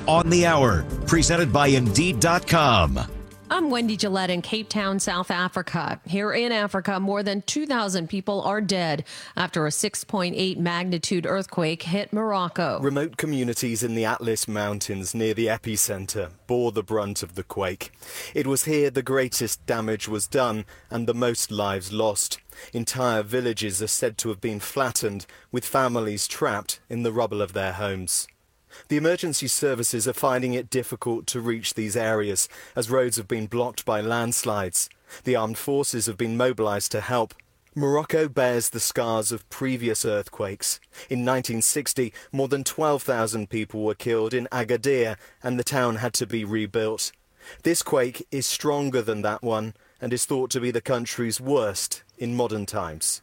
On the Hour, presented by Indeed.com. I'm Wendy Gillette in Cape Town, South Africa. Here in Africa, more than 2,000 people are dead after a 6.8 magnitude earthquake hit Morocco. Remote communities in the Atlas Mountains near the epicenter bore the brunt of the quake. It was here the greatest damage was done and the most lives lost. Entire villages are said to have been flattened, with families trapped in the rubble of their homes. The emergency services are finding it difficult to reach these areas as roads have been blocked by landslides. The armed forces have been mobilized to help. Morocco bears the scars of previous earthquakes. In 1960, more than 12,000 people were killed in Agadir and the town had to be rebuilt. This quake is stronger than that one and is thought to be the country's worst in modern times.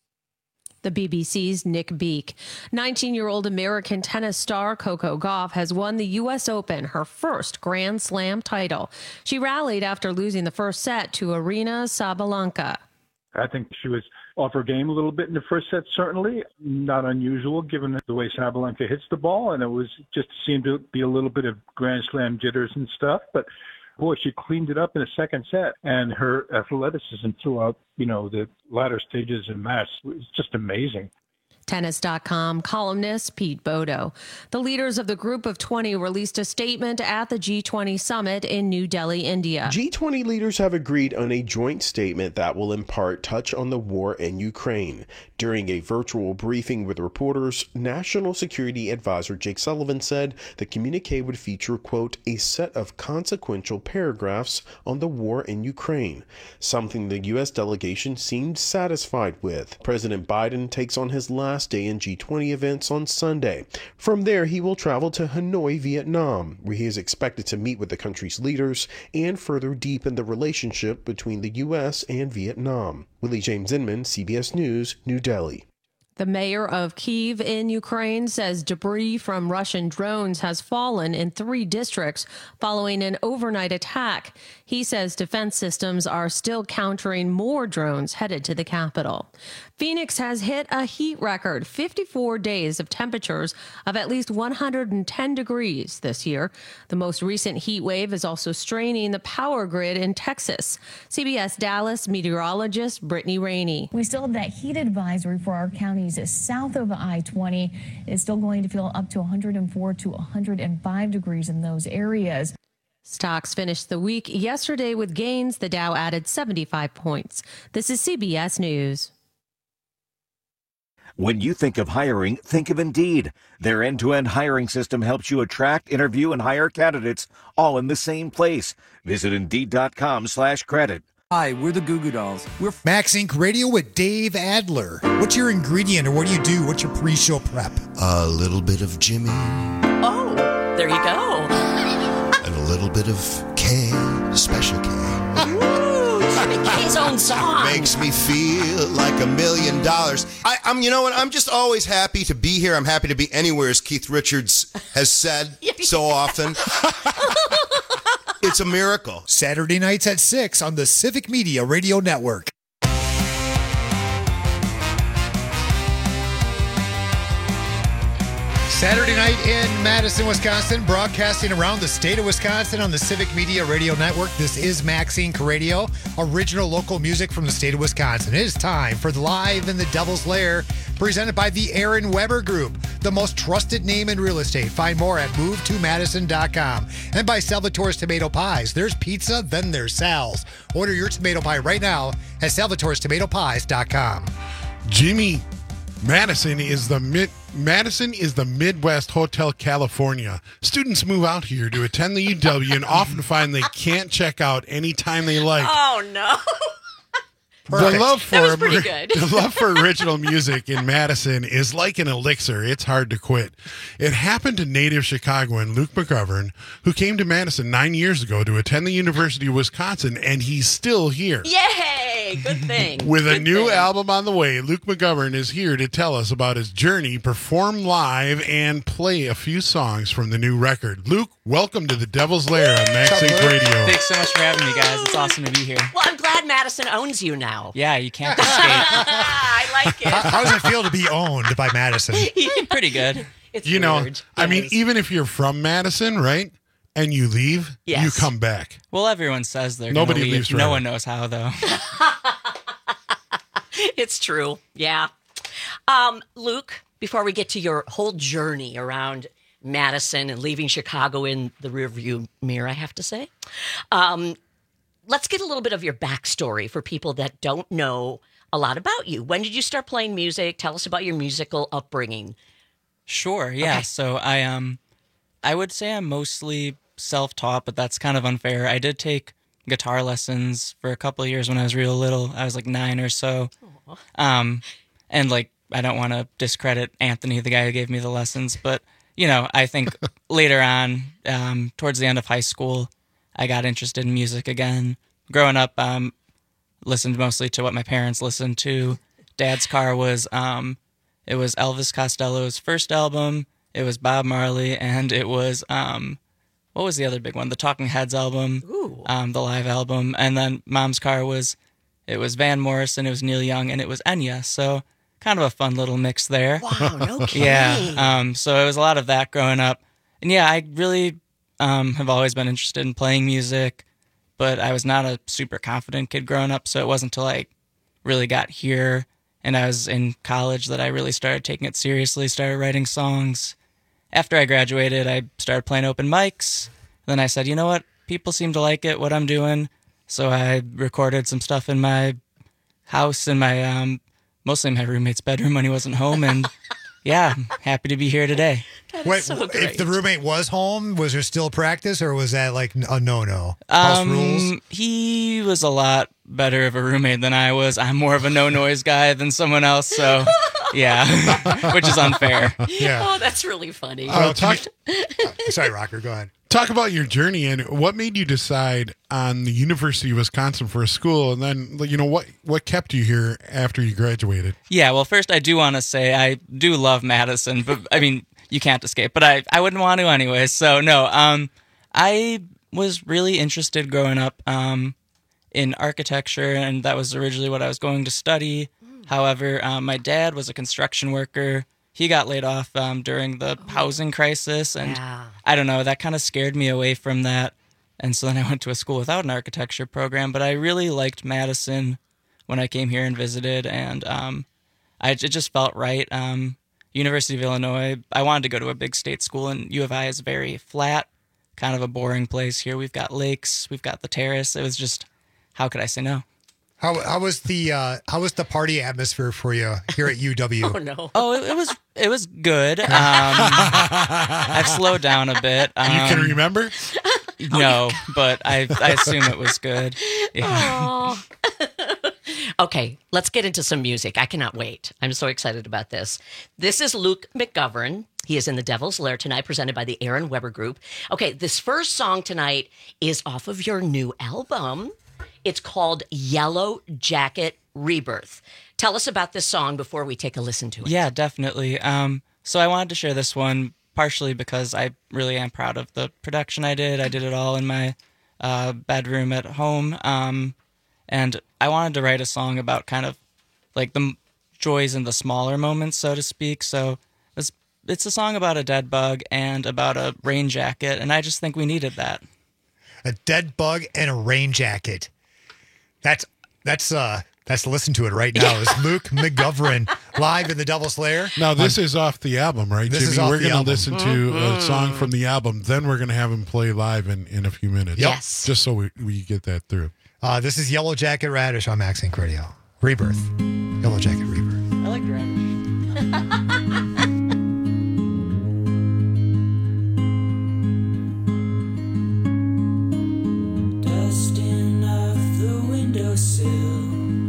The BBC's Nick Beak. 19-year-old American tennis star Coco Gauff has won the U.S. Open, her first Grand Slam title. She rallied after losing the first set to Aryna Sabalenka. I think she was off her game a little bit in the first set, certainly. Not unusual given the way Sabalenka hits the ball, and it was just seemed to be a little bit of Grand Slam jitters and stuff. But boy, she cleaned it up in the second set, and her athleticism throughout, the latter stages and match was just amazing. Tennis.com columnist Pete Bodo. The leaders of the Group of 20 released a statement at the G20 summit in New Delhi, India. G20 leaders have agreed on a joint statement that will in part touch on the war in Ukraine. During a virtual briefing with reporters, National Security Advisor Jake Sullivan said the communique would feature, quote, a set of consequential paragraphs on the war in Ukraine, something the U.S. delegation seemed satisfied with. President Biden takes on his last day in G20 events on Sunday. From there, he will travel to Hanoi, Vietnam, where he is expected to meet with the country's leaders and further deepen the relationship between the U.S. and Vietnam. Willie James Inman, CBS News, New Delhi. The mayor of Kyiv in Ukraine says debris from Russian drones has fallen in 3 districts following an overnight attack. He says defense systems are still countering more drones headed to the capital. Phoenix has hit a heat record, 54 days of temperatures of at least 110 degrees this year. The most recent heat wave is also straining the power grid in Texas. CBS Dallas meteorologist Brittany Rainey. We still have that heat advisory for our counties south of I-20. It's still going to feel up to 104 to 105 degrees in those areas. Stocks finished the week yesterday with gains. The Dow added 75 points. This is CBS News. When you think of hiring, think of Indeed. Their end-to-end hiring system helps you attract, interview, and hire candidates all in the same place. Visit Indeed.com/credit. Hi, we're the Goo Goo Dolls. We're Max Inc. Radio with Dave Adler. What's your ingredient or what do you do? What's your pre-show prep? A little bit of Jimmy. Oh, there you go. And a little bit of K, Special K. Ooh, Jimmy K's own song. Makes me feel like $1 million. I'm, you know what? I'm just always happy to be here. I'm happy to be anywhere, as Keith Richards has said so often. It's a miracle. Saturday nights at 6 on the Civic Media Radio Network. Saturday night in Madison, Wisconsin, broadcasting around the state of Wisconsin on the Civic Media Radio Network. This is Max Inc. Radio, original local music from the state of Wisconsin. It is time for the Live in the Devil's Lair, presented by the Aaron Weber Group, the most trusted name in real estate. Find more at movetomadison.com. And by Salvatore's Tomato Pies. There's pizza, then there's Sal's. Order your tomato pie right now at salvatorestomatopies.com. Jimmy, Madison is the Midwest Hotel California. Students move out here to attend the UW and often find they can't check out anytime they like. Oh, no. The love the love for original music in Madison is like an elixir. It's hard to quit. It happened to native Chicagoan Luke McGovern, who came to Madison 9 years ago to attend the University of Wisconsin, and he's still here. Yay! Good thing. With a new album on the way, Luke McGovern is here to tell us about his journey, perform live, and play a few songs from the new record. Luke, welcome to the Devil's Lair on Max Inc. Radio. Thanks so much for having me, guys. It's awesome to be here. Well, I'm glad glad Madison owns you now. Yeah, you can't escape. I like it. How does it feel to be owned by Madison? Pretty good. It's You know, weird. I It mean, is. even if you're from Madison, right, and you leave, Yes. you come back. Well, everyone says they're Nobody gonna leave. leaves No forever. one knows how, though. It's true. Yeah. Luke, before we get to your whole journey around Madison and leaving Chicago in the rearview mirror, I have to say, let's get a little bit of your backstory for people that don't know a lot about you. When did you start playing music? Tell us about your musical upbringing. Sure, yeah. Okay. So I would say I'm mostly self-taught, but that's kind of unfair. I did take guitar lessons for a couple of years when I was real little. I was like 9 or so. And like, I don't want to discredit Anthony, the guy who gave me the lessons, but you know, I think later on, towards the end of high school, I got interested in music again. Growing up, listened mostly to what my parents listened to. Dad's car was, it was Elvis Costello's first album. It was Bob Marley, and it was, what was the other big one? The Talking Heads album, the live album. And then Mom's car was, it was Van Morrison, it was Neil Young, and it was Enya. So kind of a fun little mix there. Wow, no kidding. Yeah. So it was a lot of that growing up. And yeah, I really have always been interested in playing music, but I was not a super confident kid growing up. So it wasn't until I really got here and I was in college that I really started taking it seriously, started writing songs. After I graduated, I started playing open mics. Then I said, you know what? People seem to like it, what I'm doing. So I recorded some stuff in my house, in my mostly in my roommate's bedroom when he wasn't home. And yeah, I'm happy to be here today. Wait, if the roommate was home, was there still practice, or was that like a no-no? House rules? He was a lot better of a roommate than I was. I'm more of a no-noise guy than someone else, so yeah, which is unfair. Yeah. Oh, that's really funny. Sorry, Rocker, go ahead. Talk about your journey and what made you decide on the University of Wisconsin for a school, and then you know what kept you here after you graduated. Yeah, well, first I do want to say I do love Madison, but I mean you can't escape. But I wouldn't want to anyway. So no, I was really interested growing up in architecture, and that was originally what I was going to study. However, my dad was a construction worker. He got laid off during the housing crisis, and I don't know, that kind of scared me away from that. And so then I went to a school without an architecture program, but I really liked Madison when I came here and visited, and it just felt right. University of Illinois, I wanted to go to a big state school, and U of I is very flat, kind of a boring place. Here we've got lakes, we've got the terrace. It was just, how could I say no? How was the party atmosphere for you here at UW? Oh no! Oh, it was good. I've slowed down a bit. You can remember? No, but I assume it was good. Yeah. Oh. Okay, let's get into some music. I cannot wait. I'm so excited about this. This is Luke McGovern. He is in The Devil's Lair tonight, presented by the Aaron Weber Group. Okay, this first song tonight is off of your new album. It's called Yellow Jacket Rebirth. Tell us about this song before we take a listen to it. Yeah, definitely. So I wanted to share this one partially because I really am proud of the production I did. I did it all in my bedroom at home. And I wanted to write a song about kind of like the joys in the smaller moments, so to speak. So it's a song about a dead bug and about a rain jacket, and I just think we needed that. A dead bug and a rain jacket. That's listen to it right now. It's Luke McGovern live in the Devil's Lair. Now this is off the album, right, This Jimmy? is off We're the going to album. listen to a song from the album. Then we're going to have him play live in a few minutes. Yes. Just so we get that through. This is Yellow Jacket Radish on Max Inc. Radio. Rebirth. Yellow Jacket Rebirth. I like radish. Dusting off the windowsill,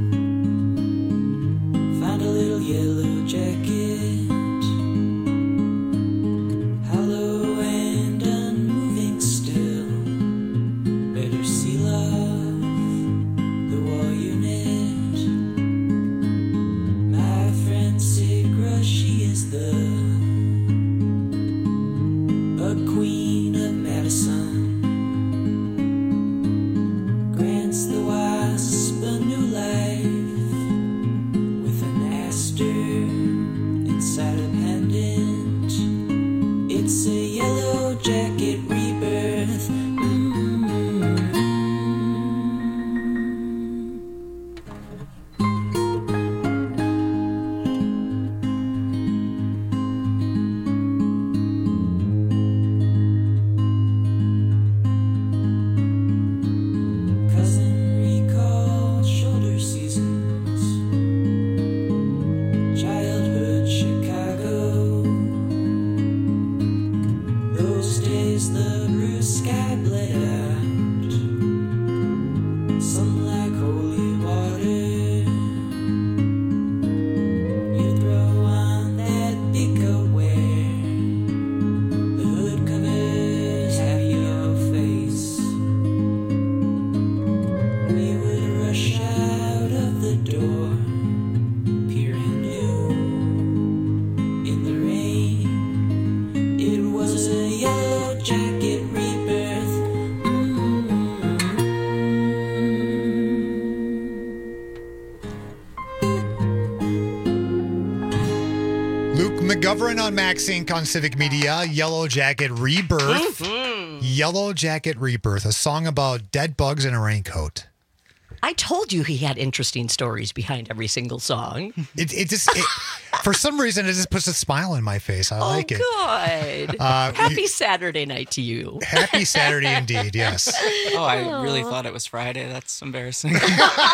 find a little yellow jacket, hollow and unmoving still. Better seal off the wall unit. My friend Sigra, she is a queen of Madison. Grants the wasp as the blue sky bled out, some like holy water. You throw on that big coat wear, the hood covers half your face. We would rush out of the door, peering new in the rain. It was a yellow jacket rebirth. Luke McGovern on Max Inc. on Civic Media. Yellow Jacket Rebirth. Yellow Jacket Rebirth, a song about dead bugs in a raincoat. I told you he had interesting stories behind every single song. It just, for some reason, it just puts a smile on my face. I like it. Good. Happy Saturday night to you. Happy Saturday indeed, yes. Oh, I really thought it was Friday. That's embarrassing. Does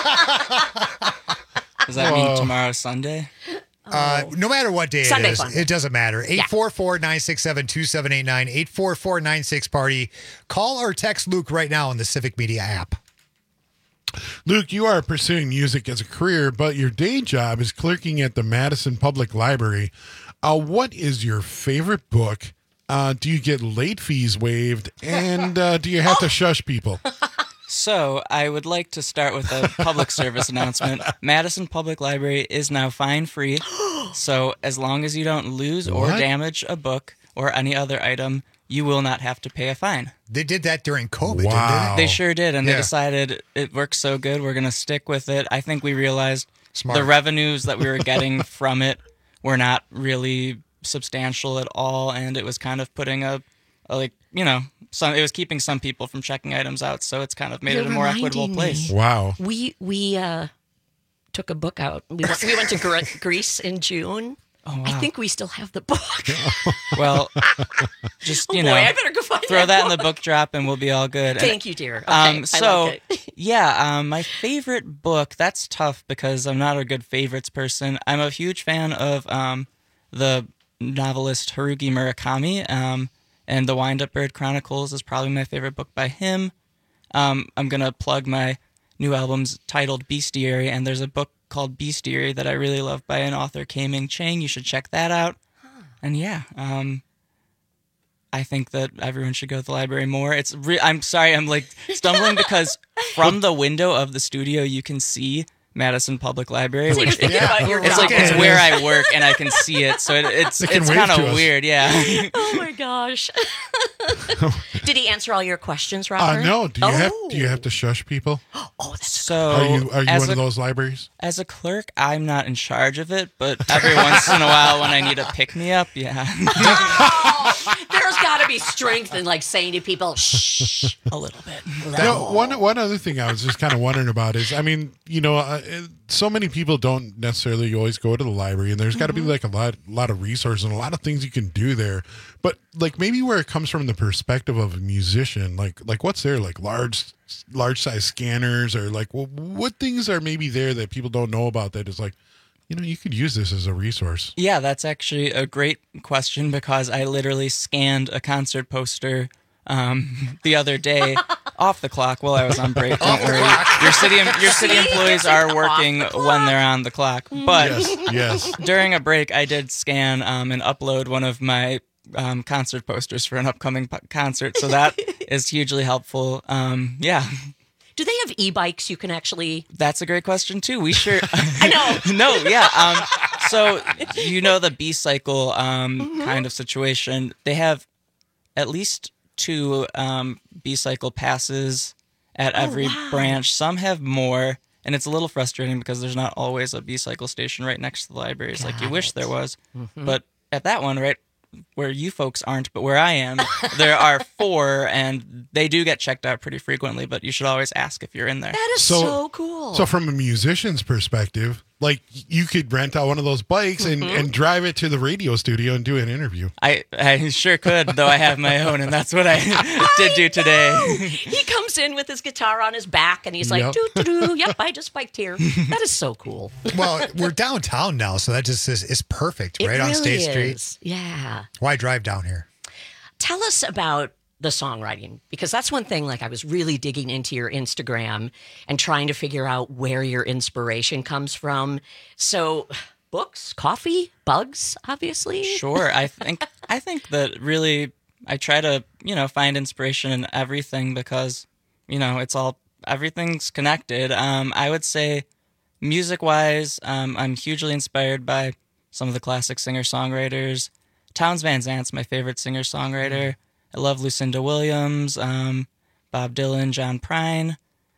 that mean tomorrow's Sunday? No matter what day Sunday it is, fun. it doesn't matter. 844-967-2789, 844-96-PARTY. Call or text Luke right now on the Civic Media app. Luke, you are pursuing music as a career, but your day job is clerking at the Madison Public Library. What is your favorite book? Do you get late fees waived? And do you have to shush people? So, I would like to start with a public service announcement. Madison Public Library is now fine-free, so as long as you don't lose or What? damage a book or any other item, you will not have to pay a fine. They did that during COVID, Wow. didn't They sure did, and Yeah. they decided it works so good, we're going to stick with it. I think we realized Smart. the revenues that we were getting from it were not really substantial at all, and it was kind of putting it was keeping some people from checking items out, so it's kind of made You're it a more equitable reminding place. me. Wow. We took a book out. We went to Greece in June. Oh, wow. I think we still have the book. Well, just, Oh, boy, I better go find throw that in the book. book drop and we'll be all good. Thank you, dear. Okay, I So, like it. yeah, my favorite book, that's tough because I'm not a good favorites person. I'm a huge fan of the novelist Haruki Murakami, and The Wind-Up Bird Chronicles is probably my favorite book by him. I'm going to plug my new album's titled Bestiary, and there's a book called Bestiary that I really love by an author, K-Ming Chang. You should check that out. And yeah, I think that everyone should go to the library more. I'm sorry, I'm like stumbling because from the window of the studio you can see Madison Public Library, So you're which thinking about your it's like job. it's where I work and I can see it, so it's can wave kind to of us. weird, yeah. Oh my gosh. Did he answer all your questions, Robert? No. Do you have to shush people? Oh, that's So Are you as one a- of those libraries? As a clerk, I'm not in charge of it, but every once in a while when I need a pick-me-up, yeah. There's got to be strength in like saying to people, shh, a little bit. No, one other thing I was just kind of wondering about is, I mean, so many people don't necessarily always go to the library, and there's got to be like a lot of resources and a lot of things you can do there. But like maybe where it comes from the perspective of a musician, like what's there, like large size scanners, or like what things are maybe there that people don't know about that is like, you could use this as a resource. Yeah, that's actually a great question because I literally scanned a concert poster the other day off the clock while I was on break. Don't worry. Your city employees are working when they're on the clock. But Yes. during a break, I did scan and upload one of my concert posters for an upcoming concert. So that is hugely helpful. Yeah. Do they have e-bikes you can actually? That's a great question too. We sure. I know. No, yeah. So the B-cycle kind of situation. They have at least 2 B-cycle passes at every branch. Some have more, and it's a little frustrating because there's not always a B-cycle station right next to the libraries like you wish there was. But at that one, right where you folks aren't, but where I am, there are 4, and they do get checked out pretty frequently, but you should always ask if you're in there. That is so cool. So from a musician's perspective, like you could rent out one of those bikes and drive it to the radio studio and do an interview. I sure could, though I have my own, and that's what I did do today. He comes in with his guitar on his back, and he's like, Yep. doo-doo-doo, yep, I just biked here. That is so cool. Well, we're downtown now, so that just is perfect, It right on really State Street. is. Yeah. Why drive down here? Tell us about the songwriting? Because that's one thing, like I was really digging into your Instagram and trying to figure out where your inspiration comes from. So books, coffee, bugs, obviously. Sure. I think that really I try to, find inspiration in everything because, everything's connected. I would say music-wise, I'm hugely inspired by some of the classic singer-songwriters. Townes Van Zant's my favorite singer-songwriter. I love Lucinda Williams, Bob Dylan, John Prine.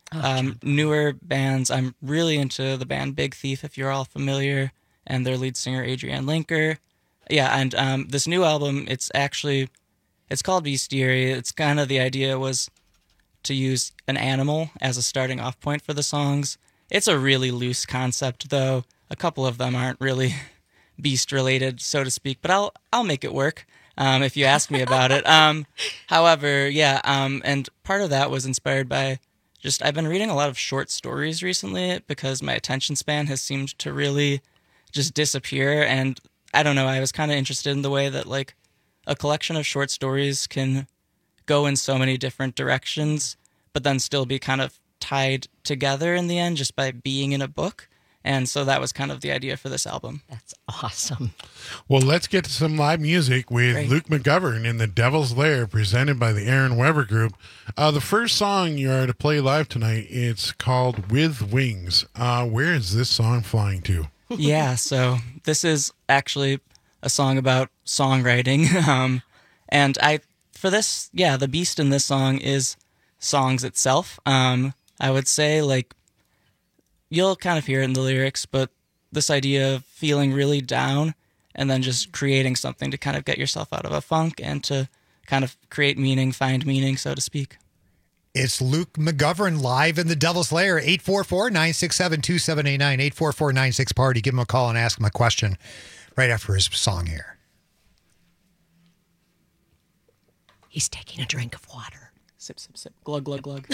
Newer bands, I'm really into the band Big Thief, if you're all familiar, and their lead singer, Adrienne Linker. Yeah, and this new album, it's called Bestiary. It's kind of the idea was to use an animal as a starting off point for the songs. It's a really loose concept, though. A couple of them aren't really beast-related, so to speak, but I'll make it work. If you ask me about it. However, and part of that was inspired by I've been reading a lot of short stories recently because my attention span has seemed to really just disappear. And I don't know, I was kind of interested in the way that like a collection of short stories can go in so many different directions, but then still be kind of tied together in the end just by being in a book. And so that was kind of the idea for this album. That's awesome. Well, let's get to some live music with Luke McGovern in the Devil's Lair, presented by the Aaron Weber Group. The first song you are to play live tonight, it's called With Wings. Where is this song flying to? Yeah, so this is actually a song about songwriting. And the beast in this song is songs itself. I would say, like, you'll kind of hear it in the lyrics, but this idea of feeling really down and then just creating something to kind of get yourself out of a funk and to kind of create meaning, find meaning, so to speak. It's Luke McGovern live in the Devil's Lair, 844-967-2789, 844-96-PARTY. Give him a call and ask him a question right after his song here. He's taking a drink of water. Sip, sip, sip. Glug, glug, glug.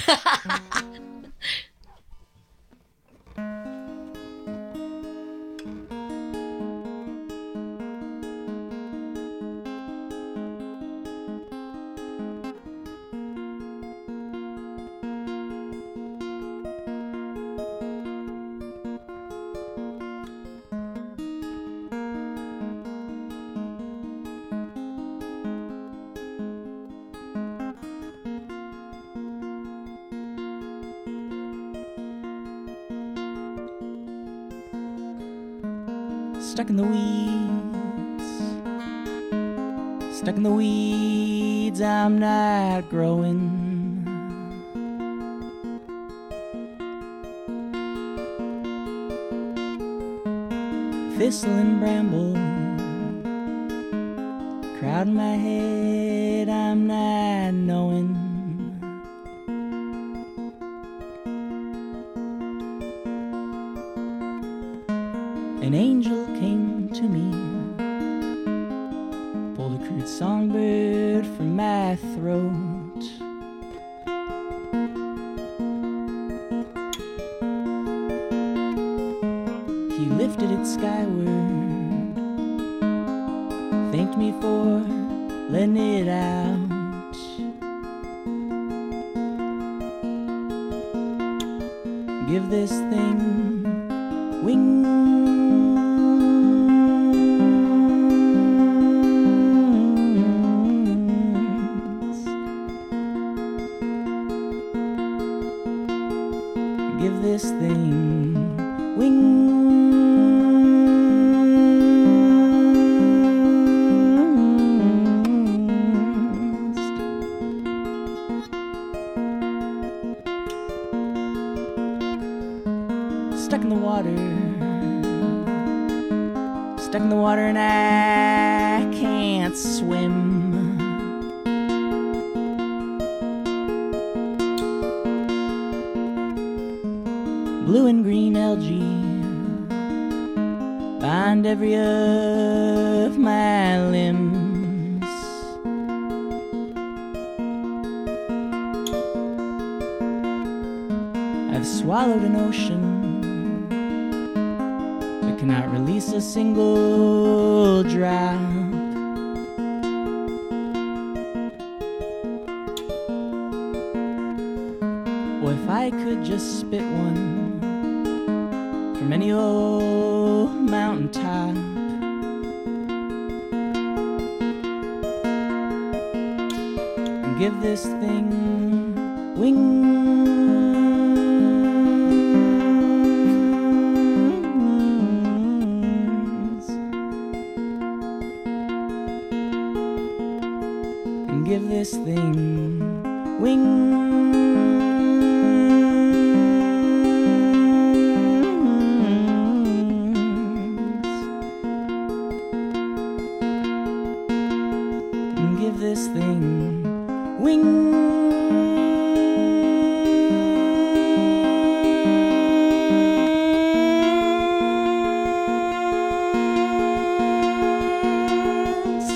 Stuck in the weeds, I'm not growing. Thistle and bramble crowding my head, I'm not knowing. An angel came to me, pulled a crude songbird from my throat. He lifted it skyward, thanked me for letting it out. Give this thing wings. Give this thing wings. Stuck in the water, stuck in the water, and I can't swim. Blue and green algae bind every of my limbs. I've swallowed an ocean but cannot release a single drop. Oh, if I could just spit one from any old mountaintop, and give this thing wings, and give this thing wings. Give this thing wings.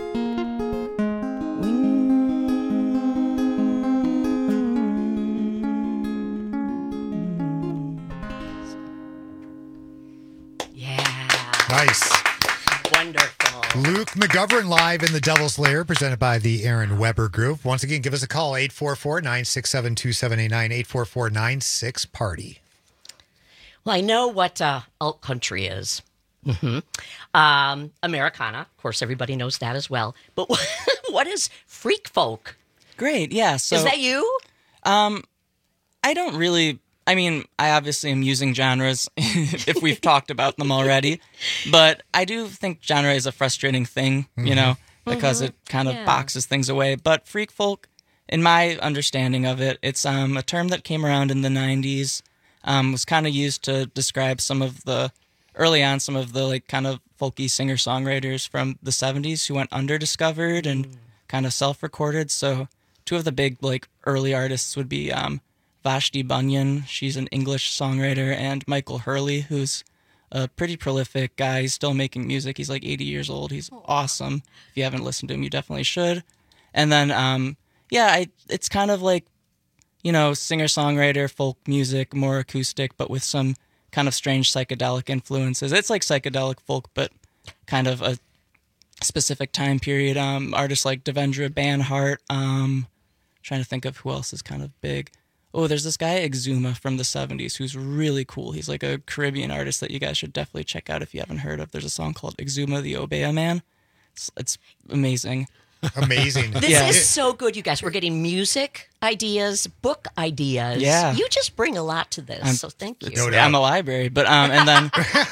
Nice. Wonderful. Luke McGovern live in the Devil's Lair, presented by the Aaron Weber Group. Once again, give us a call, 844-967-2789, 844-96-PARTY. Well, I know what alt country is. Mm-hmm. Americana, of course, everybody knows that as well. But what is freak folk? Great, yeah. So is that you? I don't really. I mean, I obviously am using genres if we've talked about them already, but I do think genre is a frustrating thing, you know, because it kind of boxes things away. But freak folk, in my understanding of it, it's a term that came around in the 90s, was kind of used to describe some of the like kind of folky singer-songwriters from the 70s who went under-discovered and kind of self-recorded. So two of the big like early artists would be Vashti Bunyan, she's an English songwriter, and Michael Hurley, who's a pretty prolific guy. He's still making music. He's like 80 years old. He's awesome. If you haven't listened to him, you definitely should. And then, it's kind of like, you know, singer-songwriter, folk music, more acoustic, but with some kind of strange psychedelic influences. It's like psychedelic folk, but kind of a specific time period. Artists like Devendra Banhart. Trying to think of who else is kind of big. Oh, there's this guy, Exuma, from the 70s, who's really cool. He's like a Caribbean artist that you guys should definitely check out if you haven't heard of. There's a song called Exuma the Obeah Man. It's amazing. Amazing. This is so good, you guys. We're getting music ideas, book ideas. Yeah. You just bring a lot to this, so thank you. I'm a library, but and then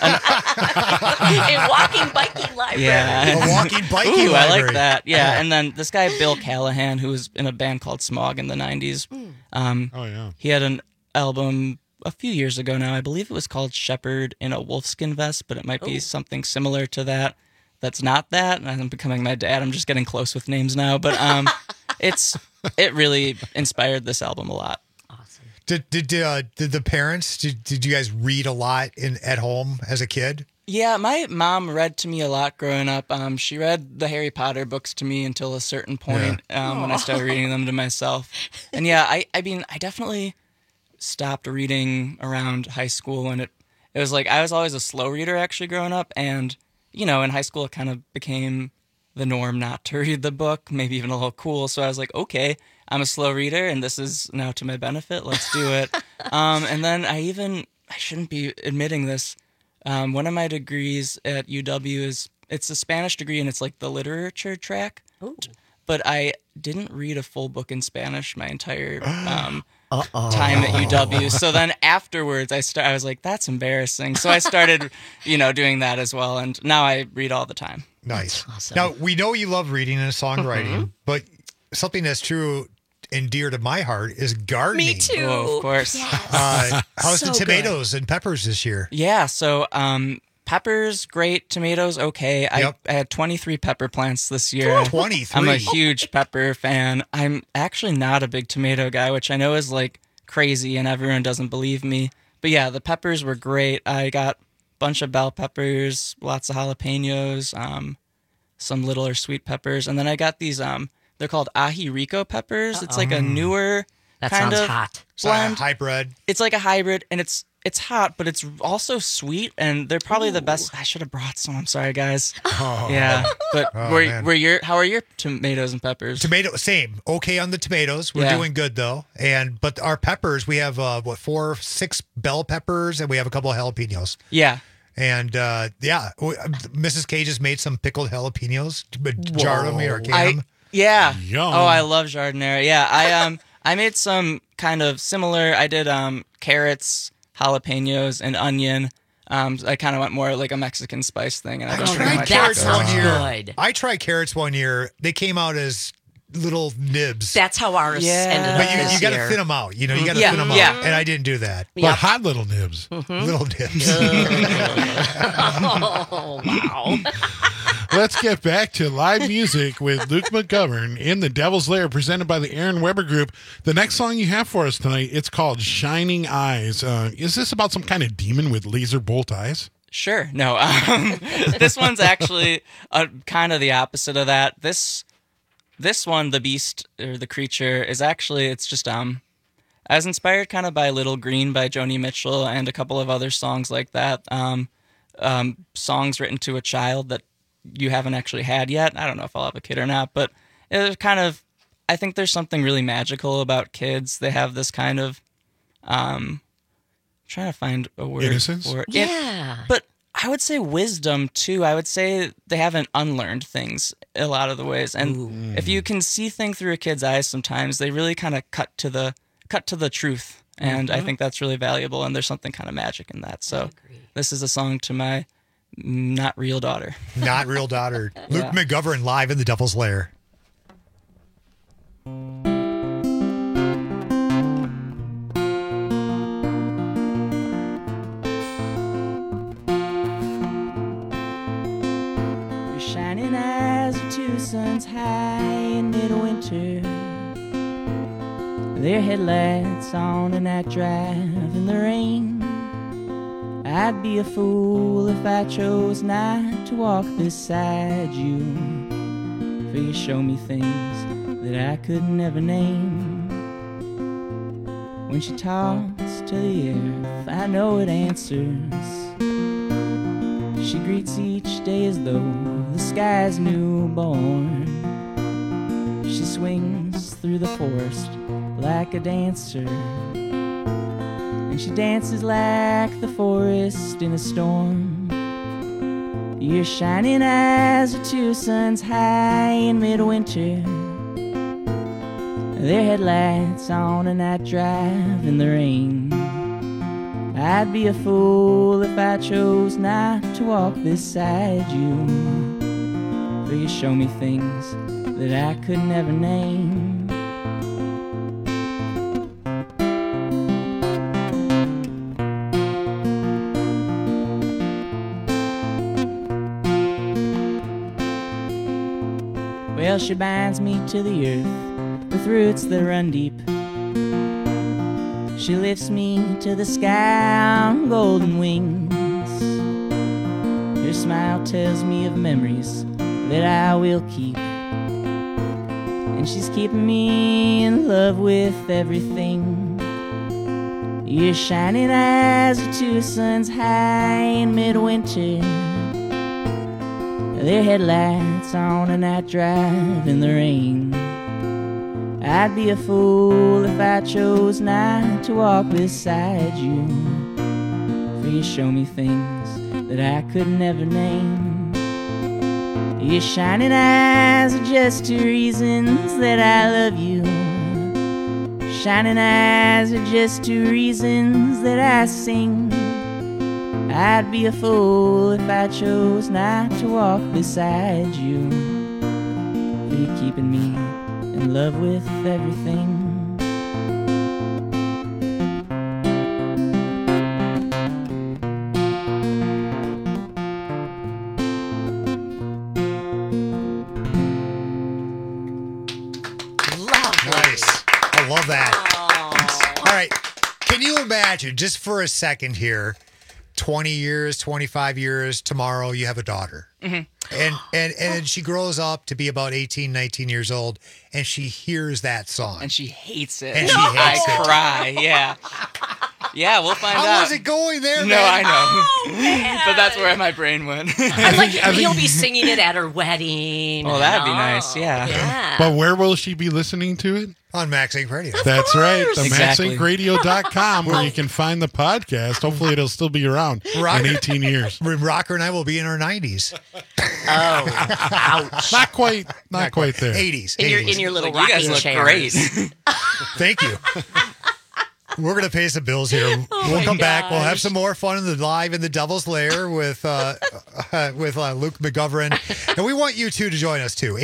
a walking, biking library. Yeah. A walking, biking Ooh, I library. like that. Yeah, and then this guy, Bill Callahan, who was in a band called Smog in the 90s. He had an album a few years ago now. I believe it was called Shepherd in a Wolfskin Vest, but it might be something similar to that. That's not that. And I'm becoming my dad. I'm just getting close with names now. But it really inspired this album a lot. Awesome. Did the parents, did you guys read a lot at home as a kid? Yeah, my mom read to me a lot growing up. She read the Harry Potter books to me until a certain point when I started reading them to myself. And yeah, I mean, I definitely stopped reading around high school, and it was like I was always a slow reader actually growing up, and you know, in high school it kind of became the norm not to read the book, maybe even a little cool. So I was like, okay, I'm a slow reader, and this is now to my benefit. Let's do it. And then I shouldn't be admitting this. One of my degrees at UW it's a Spanish degree, and it's like the literature track. Ooh. But I didn't read a full book in Spanish my entire time at UW. So then afterwards, I was like, that's embarrassing. So I started, doing that as well, and now I read all the time. Nice. Awesome. Now, we know you love reading and songwriting, but something that's true and dear to my heart is gardening. Me too. Oh, of course. Yes. How's So the tomatoes and peppers this year? Yeah, so peppers, great. Tomatoes, okay. Yep. I had 23 pepper plants this year. 23. I'm a huge pepper fan. I'm actually not a big tomato guy, which I know is like crazy and everyone doesn't believe me. But yeah, the peppers were great. I got a bunch of bell peppers, lots of jalapenos, some littler sweet peppers. And then I got these, they're called ají rico peppers. It's like a newer That kind sounds of hot. It's like a blend. hybrid. It's like a hybrid, and it's hot, but it's also sweet, and they're probably the best. I should have brought some. I'm sorry, guys. Oh. Yeah, but Oh, how are your tomatoes and peppers? Same. Okay on the tomatoes. We're doing good though. But our peppers, we have 6 bell peppers, and we have a couple of jalapenos. Yeah. And Mrs. K just made some pickled jalapenos, jarred them or canned them. Yeah. Yum. Oh, I love jardinera. Yeah, I made some kind of similar. I did carrots, jalapenos, and onion. I kind of went more like a Mexican spice thing, and I just tried carrots one year. I tried carrots one year. They came out as little nibs. That's how ours ended up. But you got to thin them out. You got to thin them out. And I didn't do that. But hot little nibs. Little nibs. Oh, wow. Let's get back to live music with Luke McGovern in the Devil's Lair, presented by the Aaron Weber Group. The next song you have for us tonight, it's called Shining Eyes. Is this about some kind of demon with laser bolt eyes? Sure. No. This one's actually kind of the opposite of that. This one, the beast or the creature, is actually, it's just I was inspired kind of by Little Green by Joni Mitchell and a couple of other songs like that. Songs written to a child that you haven't actually had yet. I don't know if I'll have a kid or not, but it kind of, I think there's something really magical about kids. They have this kind of, trying to find a word. Innocence? For it. Yeah. But I would say wisdom too. I would say they haven't unlearned things a lot of the ways. And if you can see things through a kid's eyes sometimes, they really kind of cut to the truth. And I think that's really valuable, and there's something kind of magic in that. So this is a song to my not real daughter. Not real daughter. Luke McGovern live in the Devil's Lair. Your shining eyes are 2 suns high in midwinter. Their headlights on a night drive in the rain. I'd be a fool if I chose not to walk beside you, for you show me things that I could never name. When she talks to the earth, I know it answers. She greets each day as though the sky's newborn. She swings through the forest like a dancer, and she dances like the forest in a storm. Your shining eyes are 2 suns high in midwinter. Their headlights on a night drive in the rain. I'd be a fool if I chose not to walk beside you, for you show me things that I could never name. Well, she binds me to the earth with roots that run deep. She lifts me to the sky on golden wings. Her smile tells me of memories that I will keep, and she's keeping me in love with everything. Your shining eyes are 2 suns high in midwinter. Their headlights on a night drive in the rain. I'd be a fool if I chose not to walk beside you, for you show me things that I could never name. Your shining eyes are just 2 reasons that I love you. Shining eyes are just 2 reasons that I sing. I'd be a fool if I chose not to walk beside you, for you're keeping me in love with everything. Nice. I love that. All right. Can you imagine, just for a second here, 20 years, 25 years, tomorrow you have a daughter. Mm-hmm. And she grows up to be about 18, 19 years old, and she hears that song. And she hates it. And she hates I it. cry, yeah. Yeah, we'll find I out. wasn't going there, No, man. I know. Oh, man. But that's where my brain went. I'm like, he'll be singing it at her wedding. Well, that'd be nice, yeah. Yeah. But where will she be listening to it? On Max Inc. Radio. That's right. The Exactly. MaxIncRadio.com where you can find the podcast. Hopefully it'll still be around in 18 years. Rocker and I will be in our 90s. Oh, ouch. Not quite there. 80s. In your little Like, you rocking guys look chairs. great. Thank you. We're going to pay some bills here. We'll my come back. We'll have gosh. some more fun in the live in the Devil's Lair with Luke McGovern. And we want you two to join us too.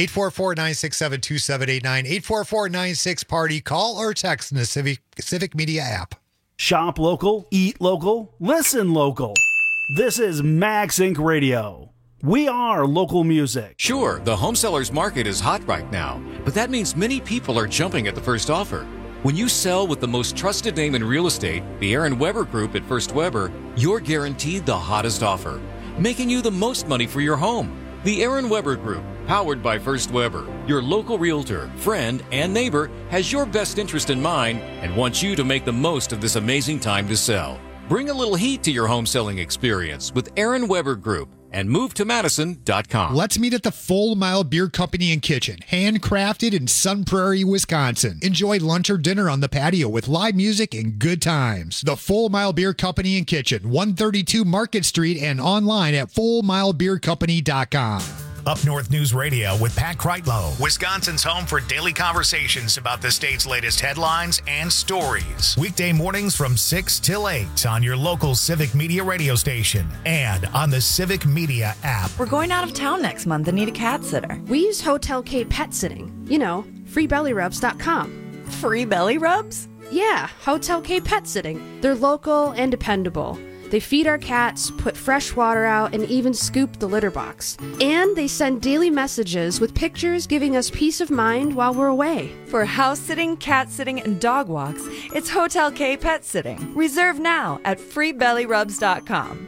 844-967-2789, 844-96-PARTY. Call or text in the Civic Media app. Shop local, eat local, listen local. This is Max Inc. Radio. We are local music. Sure, the home sellers market is hot right now, but that means many people are jumping at the first offer. When you sell with the most trusted name in real estate, the Aaron Weber Group at First Weber, you're guaranteed the hottest offer, making you the most money for your home. The Aaron Weber Group, powered by First Weber, your local realtor, friend, and neighbor, has your best interest in mind and wants you to make the most of this amazing time to sell. Bring a little heat to your home selling experience with Aaron Weber Group and move to Madison.com. Let's meet at the Full Mile Beer Company and Kitchen, handcrafted in Sun Prairie, Wisconsin. Enjoy lunch or dinner on the patio with live music and good times. The Full Mile Beer Company and Kitchen, 132 Market Street, and online at fullmilebeercompany.com. Up North News Radio with Pat Kreitlow, Wisconsin's home for daily conversations about the state's latest headlines and stories. Weekday mornings from 6 till 8 on your local Civic Media radio station and on the Civic Media app. We're going out of town next month and need a cat sitter. We use Hotel K Pet Sitting. You know, freebellyrubs.com. Free belly rubs? Yeah, Hotel K Pet Sitting. They're local and dependable. They feed our cats, put fresh water out, and even scoop the litter box. And they send daily messages with pictures giving us peace of mind while we're away. For house sitting, cat sitting, and dog walks, it's Hotel K Pet Sitting. Reserve now at freebellyrubs.com.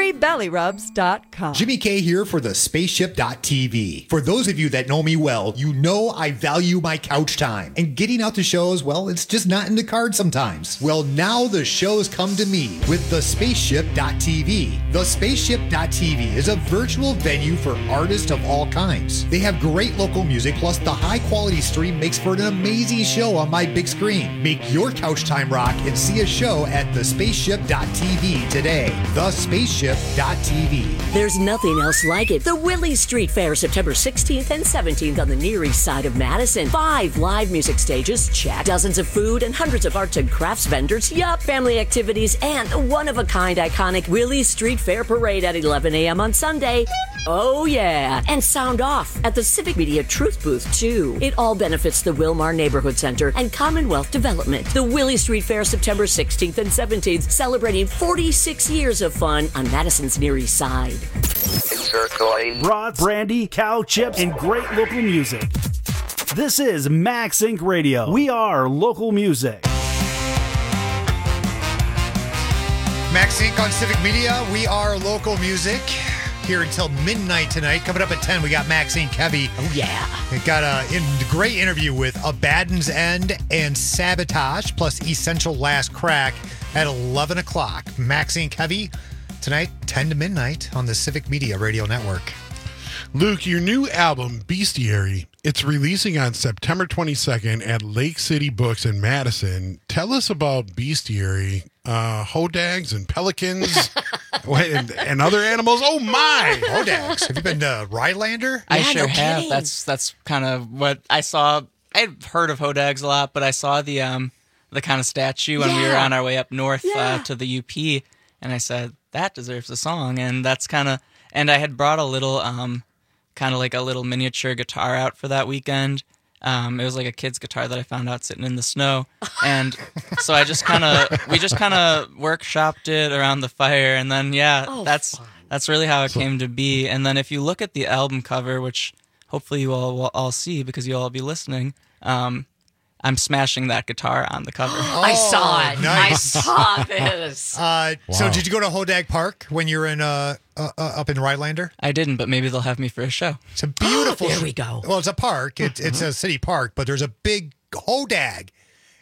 freebellyrubs.com. Jimmy K here for the Spaceship.tv. For those of you that know me well, you know I value my couch time. And getting out to shows, well, it's just not in the cards sometimes. Well, now the shows come to me with the Spaceship.tv. The Spaceship.tv is a virtual venue for artists of all kinds. They have great local music, plus the high quality stream makes for an amazing show on my big screen. Make your couch time rock and see a show at the Spaceship.tv today. The Spaceship.tv. There's nothing else like it. The Willie Street Fair, September 16th and 17th on the Near East Side of Madison. 5 live music stages, check. Dozens of food and hundreds of arts and crafts vendors, yup. Family activities and a one-of-a-kind iconic Willie Street Fair parade at 11 a.m. on Sunday. Oh, yeah. And sound off at the Civic Media Truth Booth, too. It all benefits the Wilmar Neighborhood Center and Commonwealth Development. The Willie Street Fair, September 16th and 17th, celebrating 46 years of fun on Madison's Near East Side. Brats, brandy, cow chips, and great local music. This is Max Inc. Radio. We are local music. Max Inc. on Civic Media. We are local music. Here until midnight tonight. Coming up at 10, we got Max Inc. Heavy. Oh, yeah. We got a great interview with Abaddon's End and Sabotage, plus Essential Last Crack at 11 o'clock. Max Inc. Heavy tonight, 10 to midnight on the Civic Media Radio Network. Luke, your new album, Bestiary, it's releasing on September 22nd at Lake City Books in Madison. Tell us about Bestiary, hodags and pelicans and other animals. Oh, my! Hodags. Have you been to Rhinelander? I sure have. That's kind of what I saw. I've heard of hodags a lot, but I saw the kind of statue when we were on our way up north to the UP, and I said, that deserves a song. And that's kind of, and I had brought a little, kind of like a little miniature guitar out for that weekend. It was like a kid's guitar that I found out sitting in the snow. And so we just kind of workshopped it around the fire. And then, that's really how it came to be. And then if you look at the album cover, which hopefully you all will all see because you'll all be listening, I'm smashing that guitar on the cover. I saw it. Nice. I saw this. So did you go to Hodag Park when you were in up in Rhinelander? I didn't, but maybe they'll have me for a show. It's a beautiful. There we go. Well, it's a park. It's a city park, but there's a big Hodag,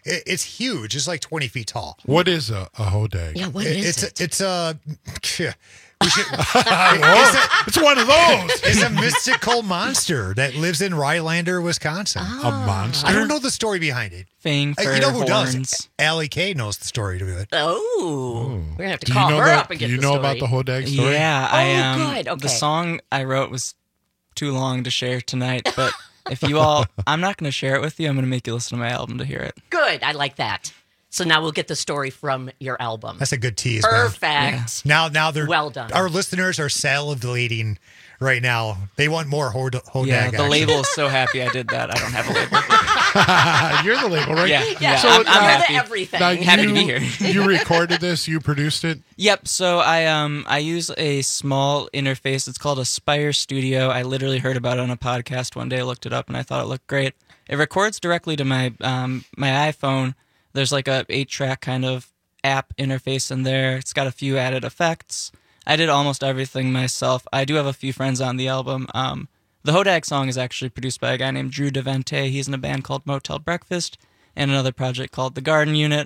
It's huge. It's like 20 feet tall. What is a hodag? Yeah, what is it? It's a... We should, it's one of those. It's a mystical monster that lives in Rylander, Wisconsin. A monster? I don't know the story behind it. Fang for You know who horns. does? Allie Kay knows the story to it. Oh, we're gonna have to Do call you know her that- up and get do you the know story. about the hodag story? Yeah, I good. Okay. The song I wrote was too long to share tonight, but if you all, I'm not going to share it with you. I'm going to make you listen to my album to hear it. Good. I like that. So now we'll get the story from your album. That's a good tease, man. Perfect. Now they're well done. Our listeners are salivating right now. They want more hodag. Yeah, the action. label is so happy I did that. I don't have a label. You're the label, right? Yeah. So I'm now- happy. everything. Now Happy to be here. You recorded this. You produced it. Yep. So I use a small interface. It's called Aspire Studio. I literally heard about it on a podcast one day. I looked it up and I thought it looked great. It records directly to my my iPhone. There's like a 8-track kind of app interface in there. It's got a few added effects. I did almost everything myself. I do have a few friends on the album. The Hodag song is actually produced by a guy named Drew DeVente. He's in a band called Motel Breakfast and another project called The Garden Unit.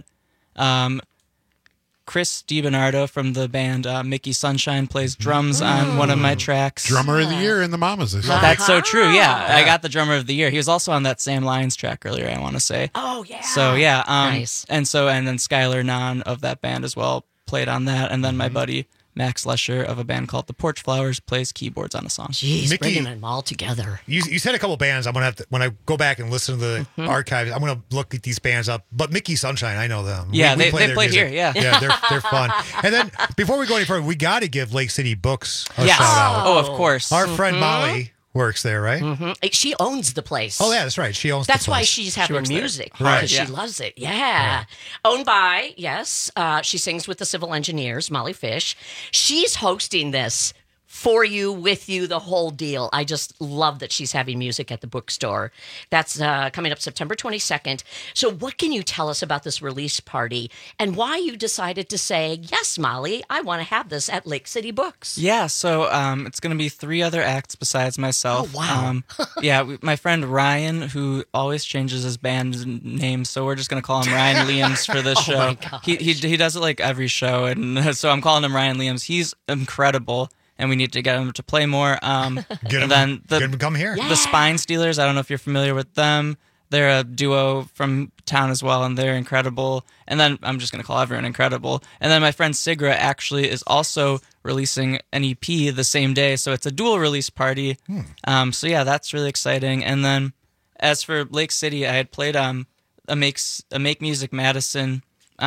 Chris DiBernardo from the band Mickey Sunshine plays drums on one of my tracks. Drummer of the year in the Mamas. They said. That's so true. Yeah, I got the drummer of the year. He was also on that Sam Lyons track earlier, I want to say. Oh yeah. So yeah, Nice. and then Skylar Nahn of that band as well played on that, and then my buddy Max Lesher of a band called the Porch Flowers plays keyboards on a song. Jeez, Mickey- bringing them all together. You said a couple bands. I'm gonna have to, when I go back and listen to the archives, I'm gonna look at these bands up. But Mickey Sunshine, I know them. Yeah, they their played music. here, yeah. yeah, they're fun. And then before we go any further, we got to give Lake City Books a Yes. shout out. Oh, of course. Our friend Molly works there, right? She owns the place. Oh yeah, that's right. She owns. That's the why place. she's having works there. music. Right. Because Yeah. she loves it. Yeah. Owned by, yes. She sings with the Civil Engineers, Molly Fish. She's hosting this for you, with you, the whole deal. I just love that she's having music at the bookstore. That's coming up September 22nd. So what can you tell us about this release party and why you decided to say, yes, Molly, I want to have this at Lake City Books? Yeah, so it's going to be 3 other acts besides myself. Oh, wow. My friend Ryan, who always changes his band name, so we're just going to call him Ryan Liams for this Oh, show. my gosh. He does it like every show, and so I'm calling him Ryan Liams. He's incredible, and we need to get him to play more. Get him, and then get him to come here. the Spine Stealers, I don't know if you're familiar with them. They're a duo from town as well, and they're incredible. And then I'm just going to call everyone incredible. And then my friend Sigra actually is also releasing an EP the same day, so it's a dual release party. So yeah, that's really exciting. And then as for Lake City, I had played a Make Music Madison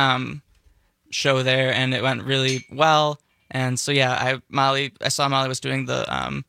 show there, and it went really well. And so yeah, I saw Molly was doing the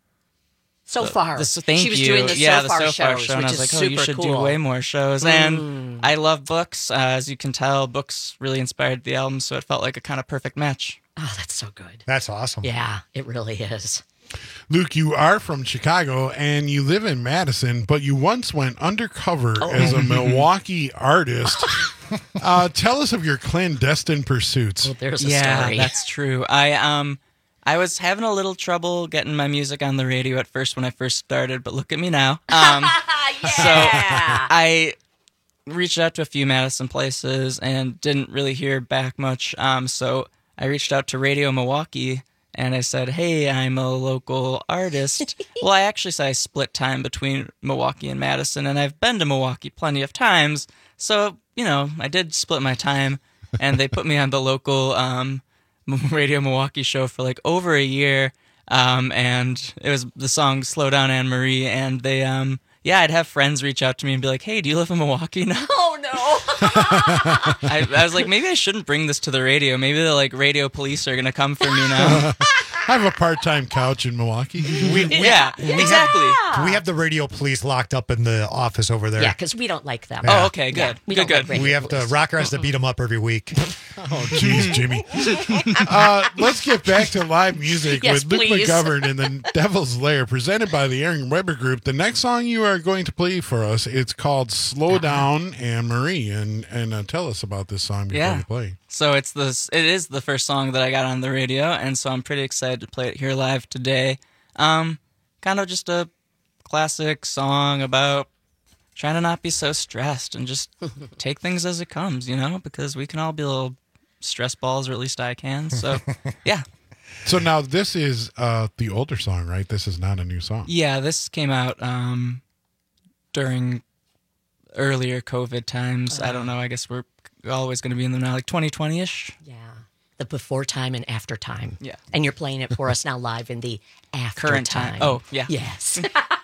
So far. thank She was you. doing the yeah, So Far the So Far shows, show, and I which was is like, oh, you super should do cool. way more shows. And I love books, as you can tell. Books really inspired the album, so it felt like a kind of perfect match. Oh, that's so good. That's awesome. Yeah, it really is. Luke, you are from Chicago and you live in Madison, but you once went undercover Oh. as a Milwaukee artist. Tell us of your clandestine pursuits. Well, there's a Yeah, story. that's true. I was having a little trouble getting my music on the radio at first when I first started, but look at me now. So I reached out to a few Madison places and didn't really hear back much. So I reached out to Radio Milwaukee and I said, hey, I'm a local artist. Well, I actually said I split time between Milwaukee and Madison, and I've been to Milwaukee plenty of times. So, I did split my time, and they put me on the local Radio Milwaukee show for like over a year. And it was the song Slow Down Anne Marie, and they I'd have friends reach out to me and be like, hey, do you live in Milwaukee now? Oh, no. I was like, maybe I shouldn't bring this to the radio. Maybe the radio police are going to come for me now. I have a part-time couch in Milwaukee. Exactly. We have the radio police locked up in the office over there. Yeah, because we don't like them. Oh, okay, good. Yeah, we Good, don't like good. radio We have to. police. Rocker has to beat them up every week. Oh, jeez, Jimmy. Let's get back to live music Yes, with Luke please. McGovern and the Devil's Lair, presented by the Aaron Weber Group. The next song you are going to play for us, it's called "Slow Down Anne Marie," and tell us about this song before you play. So it is the first song that I got on the radio, and so I'm pretty excited to play it here live today. Kind of just a classic song about trying to not be so stressed and just take things as it comes, because we can all be little stress balls, or at least I can. So, yeah. So now this is the older song, right? This is not a new song. Yeah, this came out during earlier COVID times. I don't know. I guess we're always going to be in them now, like 2020-ish. Yeah. The before time and after time. Yeah. And you're playing it for us now live in the after Current time. Oh, yeah. Yes.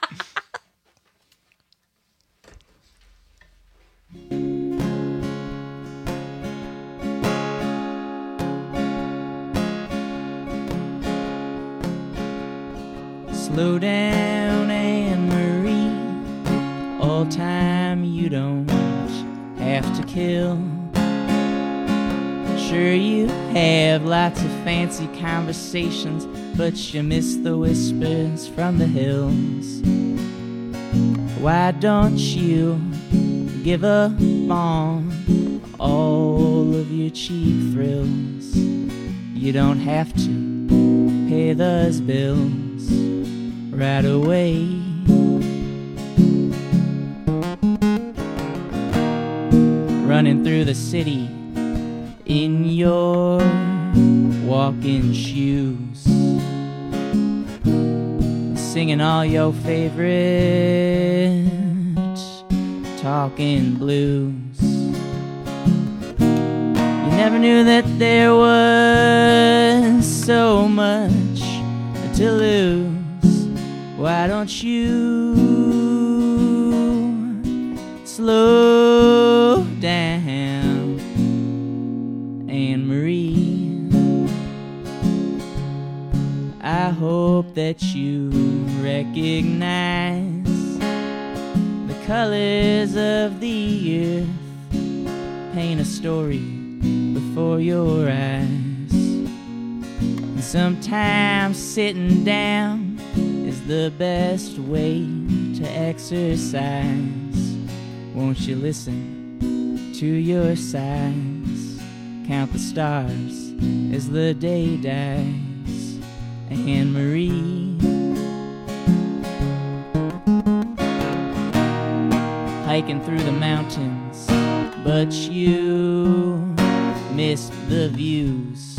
Slow down, Anne-Marie. All time you don't have to kill. Sure, you have lots of fancy conversations, but you miss the whispers from the hills. Why don't you give up on all of your cheap thrills? You don't have to pay those bills right away. Running through the city in your walking shoes, singing all your favorite talking blues. You never knew that there was so much to lose. Why don't you slow down, Anne-Marie? I hope that you recognize the colors of the earth paint a story before your eyes. And sometimes sitting down is the best way to exercise. Won't you listen to your sighs? Count the stars as the day dies, Anne-Marie. Hiking through the mountains, but you missed the views.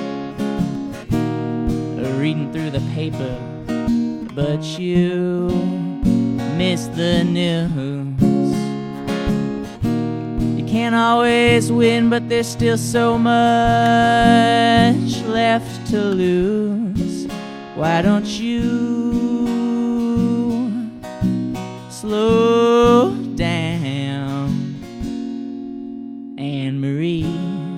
Reading through the paper, but you missed the news. You can't always win, but there's still so much left to lose. Why don't you slow down, Anne-Marie?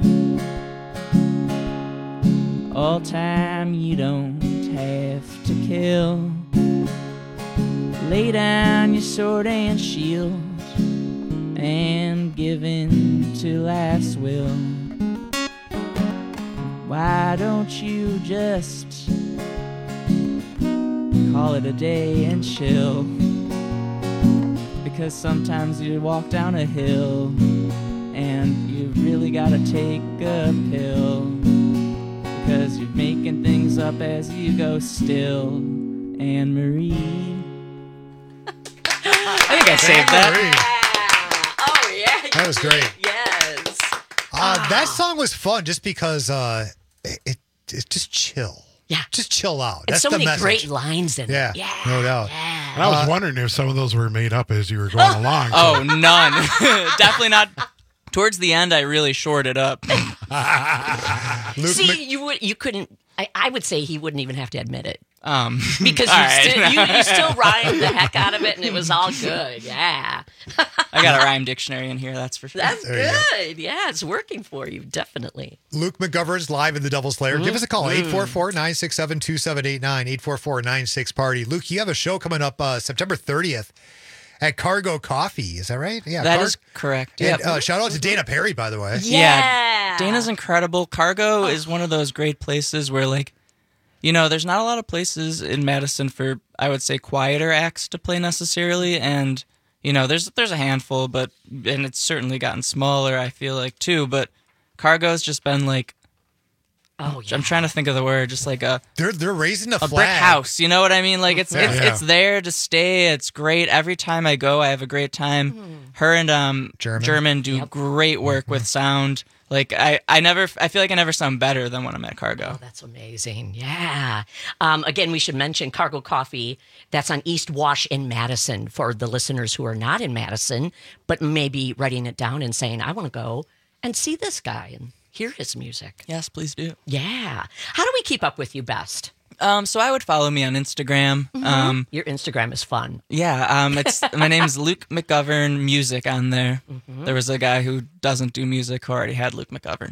All time you don't have to kill. Lay down your sword and shield and give in to life's will. Why don't you just call it a day and chill? Because sometimes you walk down a hill and you really gotta take a pill, because you're making things up as you go still, Anne-Marie. I think I saved that. Oh, yeah. That was great. Yes. That song was fun just because it just chill. Yeah. Just chill out. And That's so the many message. great lines in Yeah, it. Yeah. no doubt. And I was wondering if some of those were made up as you were going along. Oh, none. Definitely not. Towards the end, I really shored it up. See, you couldn't. I would say he wouldn't even have to admit it. Because all right. you still rhymed the heck out of it, and it was all good. Yeah. I got a rhyme dictionary in here, that's for sure. That's There you go. good. Yeah, it's working for you, definitely. Luke McGovern's live in the Devil's Lair. Give us a call, 844-967-2789, 844-96-PARTY. Luke, you have a show coming up September 30th at Cargo Coffee. Is that right? Yeah, That is correct. And, Yep. shout out to Dana Perry, by the way. Yeah. Dana's incredible. Cargo is one of those great places where, like, there's not a lot of places in Madison for, I would say, quieter acts to play necessarily. And, there's a handful, and it's certainly gotten smaller, I feel like, too. But Cargo's just been, like, Oh, yeah. I'm trying to think of the word. Just like they're raising a flag. brick house. You know what I mean? Like it's Yeah. it's there to stay. It's great. Every time I go, I have a great time. Her and German do great work with sound. Like I feel like I never sound better than when I'm at Cargo. Oh, that's amazing. Yeah. Again, we should mention Cargo Coffee. That's on East Wash in Madison for the listeners who are not in Madison, but maybe writing it down and saying, I want to go and see this guy and hear his music. Yes, please do. Yeah. How do we keep up with you best? So I would follow me on Instagram. Your Instagram is fun. Yeah, it's my name's Luke McGovern Music on there. There was a guy who doesn't do music who already had Luke McGovern.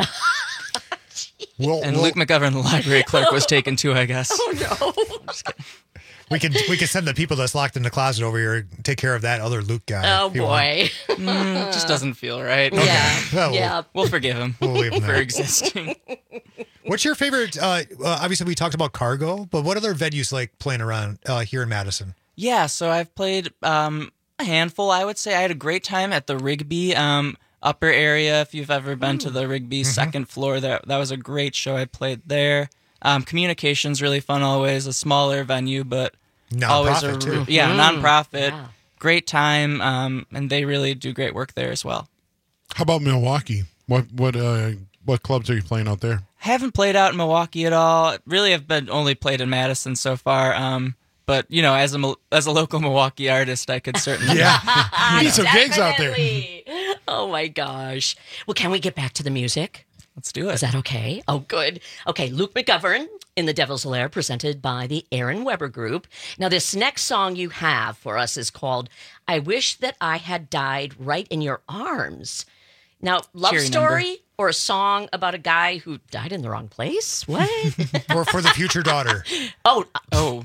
Luke McGovern, the library clerk, was taken too, I guess. Oh no! Just kidding. We can send the people that's locked in the closet over here take care of that other Luke guy. Oh boy, it just doesn't feel right. Okay. Yeah, well, yeah. We'll forgive him. We'll leave him for there. existing. What's your favorite? Obviously, we talked about Cargo, but what other venues like playing around here in Madison? Yeah, so I've played a handful. I would say I had a great time at the Rigby upper area. If you've ever been to the Rigby second floor, that was a great show. I played there. Communication's really fun always. A smaller venue, but always too. Nonprofit. Yeah. Great time, and they really do great work there as well. How about Milwaukee? What clubs are you playing out there? Haven't played out in Milwaukee at all. Really, I've only played in Madison so far. But you know, as a local Milwaukee artist, I could certainly need some gigs out there. Oh my gosh! Well, can we get back to the music? Let's do it. Is that okay? Oh, good. Okay, Luke McGovern in the Devil's Lair, presented by the Aaron Weber Group. Now, this next song you have for us is called "I Wish That I Had Died Right in Your Arms." Now, love Cheery story number. or a song about a guy who died in the wrong place? What? Or for the future daughter? Oh. Oh.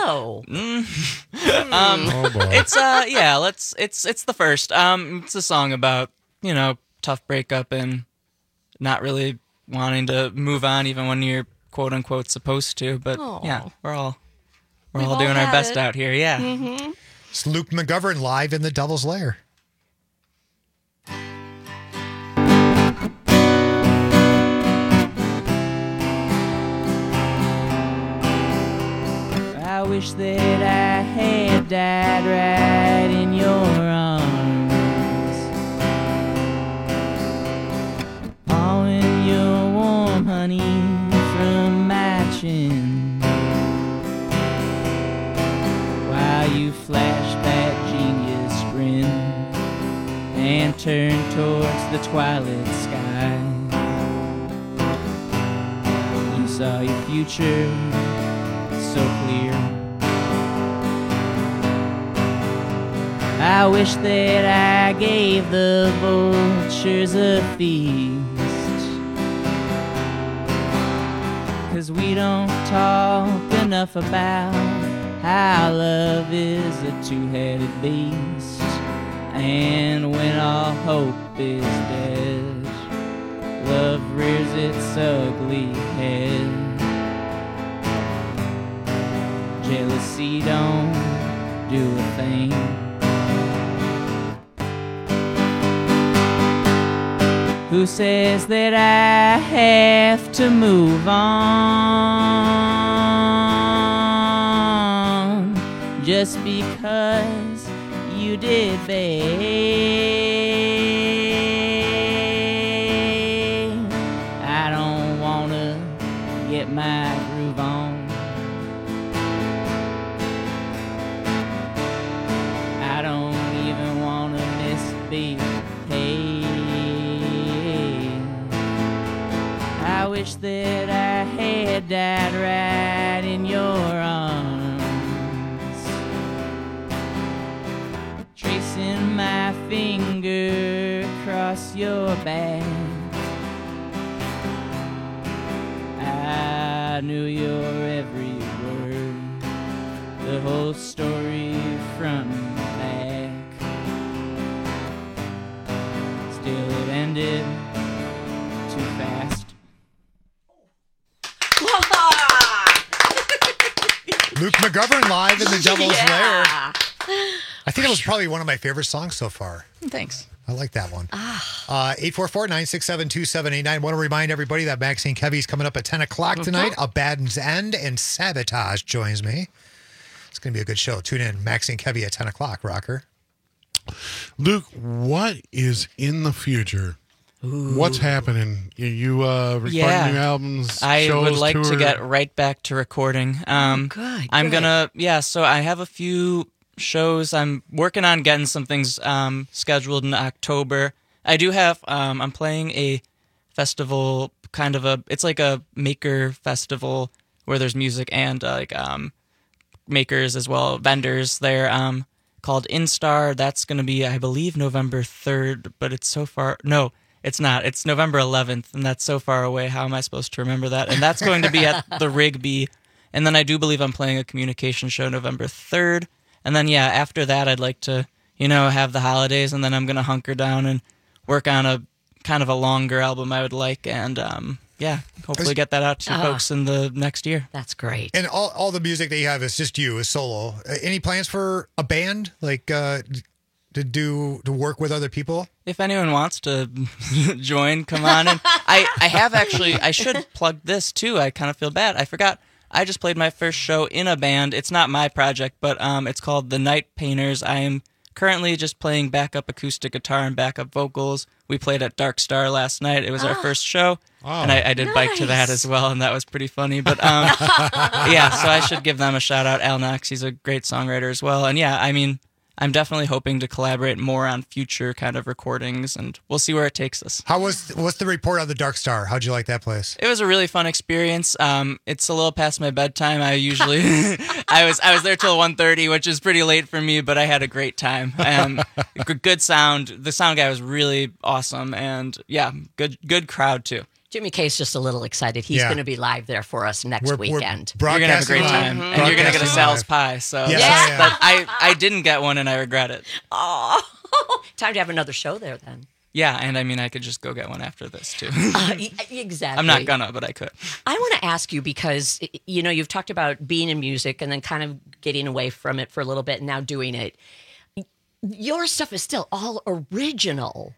Oh boy. It's it's the first. It's a song about, you know, tough breakup and not really wanting to move on even when you're quote unquote supposed to. But yeah, we're all doing our best out here. Yeah. Mm-hmm. It's Luke McGovern live in the Devil's Lair. I wish that I had died right in your arms, pawing your warm honey from my chin, while you flash that genius grin and turn towards the twilight sky. You saw your future so clear. I wish that I gave the vultures a feast, 'cause we don't talk enough about how love is a two-headed beast, and when all hope is dead, love rears its ugly head. Jealousy don't do a thing. Who says that I have to move on just because you did, babe? I don't wanna get my groove on. I don't even wanna misbehave. I wish that I had died right in your arms, tracing my finger across your back. I knew your every word, the whole story front and back. Still it ended too fast. Luke McGovern live in the Devil's Yeah. Lair. I think it was probably one of my favorite songs so far. Thanks. I like that one. 844-967-2789. Want to remind everybody that Maxine Kevy's coming up at 10 o'clock tonight. Abaddon's End and Sabotage joins me. It's going to be a good show. Tune in. Maxine Kevy at 10 o'clock, Rocker. Luke, what is in the future? What's happening? You recording new albums? I shows, would like tour? to get right back to recording. Good. So I have a few shows. I'm working on getting some things scheduled in October. I do have, I'm playing a festival, it's like a maker festival where there's music and makers as well, vendors there, called Instar. That's going to be, I believe, November 3rd, but it's so far, no, it's not. It's November 11th, and that's so far away. How am I supposed to remember that? And that's going to be at the Rigby. And then I do believe I'm playing a communication show November 3rd. And then, after that, I'd like to, have the holidays, and then I'm going to hunker down and work on a kind of a longer album I would like. And, hopefully get that out to folks in the next year. That's great. And all the music that you have is just you, is solo. Any plans for a band, like to work with other people? If anyone wants to join, come on in. I have actually, I should plug this too. I kind of feel bad. I forgot. I just played my first show in a band. It's not my project, but it's called The Night Painters. I am currently just playing backup acoustic guitar and backup vocals. We played at Dark Star last night. It was our first show, and I did bike to that as well, and that was pretty funny. But so I should give them a shout out. Al Knox, he's a great songwriter as well. And I'm definitely hoping to collaborate more on future kind of recordings, and we'll see where it takes us. What's the report on the Dark Star? How'd you like that place? It was a really fun experience. It's a little past my bedtime. I usually I was there till 1:30, which is pretty late for me, but I had a great time. Good sound. The sound guy was really awesome, and good crowd too. Jimmy K's just a little excited. He's going to be live there for us next weekend. You're going to have a great time. And you're going to get a Sal's pie. So but I didn't get one, and I regret it. Oh, time to have another show there then. Yeah, and I could just go get one after this too. Exactly. I'm not gonna, but I could. I want to ask you because, you've talked about being in music and then kind of getting away from it for a little bit and now doing it. Your stuff is still all original.